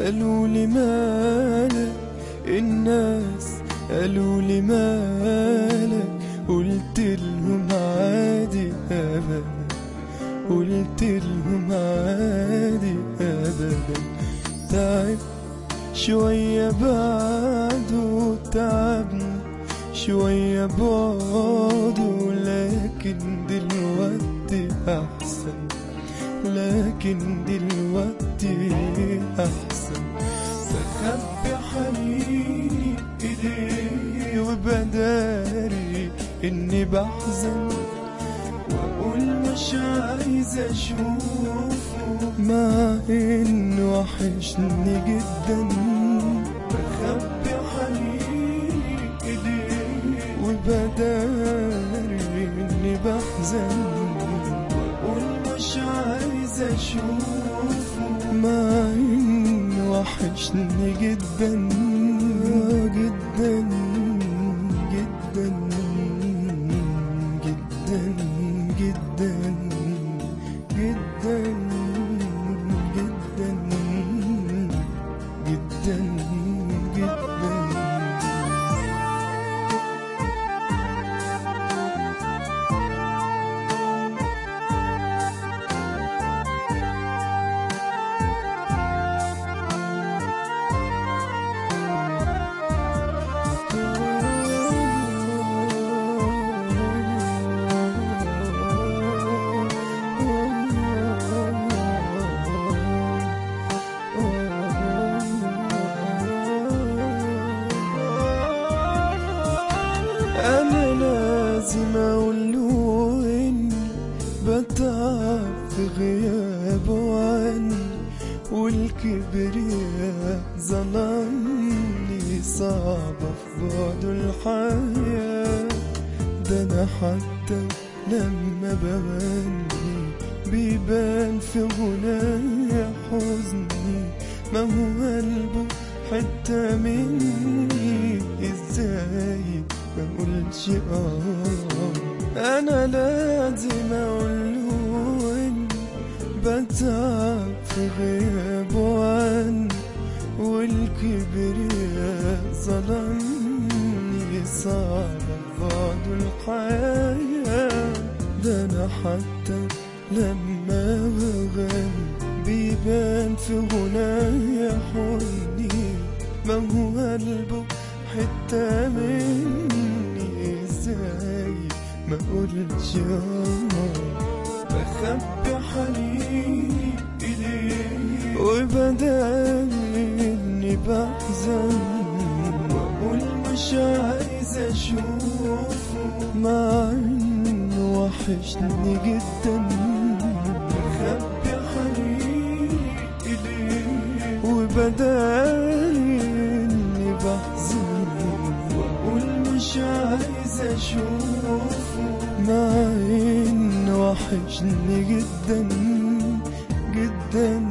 قالوا لي مالك، الناس قالوا لي مالك، قلت لهم عادي أبدا، قلت لهم عادي أبدا. تعب شوية بعده، تعبني شوية بعده، لكن دلوقتي أحسن، لكن دلوقتي أحسن. بخبي حنيني إليه وبداري إني بحزن، وأقول مش عايز أشوفه مع إنه وحشني جدا. بخبي حنيني إليه وبداري إني بحزن، وأقول مش عايز أشوفه مع إنه وحشني جدا جدا جدا جدا جدا جدا جدا جدا جدا. أنا لازم أقوله إني بتعب في غيابه عني، والكبرياء ظلمني، صعبة في بعده الحياة. ده أنا حتى لما بغني بيبان في غنايا حزني، ما هو قلبه حتة مني، إزاي ما اقولش انا لازم اقوله اني بتعب في غيابه عني، والكبرياء ظلمني، صعبة بعده الحياة. ده انا حتى لما بغني بيبان في غنايا حزني، ما هو قلبه حتة مني، ازاي ما اقولش بخبي حنيني إليه وبدالي إني بحزن، وأقول مش عايز أشوفه مع إنه وحشني جدا. بخبي حنيني إليه وبدالي إني بحزن، وأقول مش عايز أشوفه مع إنه وحشني جدا جدا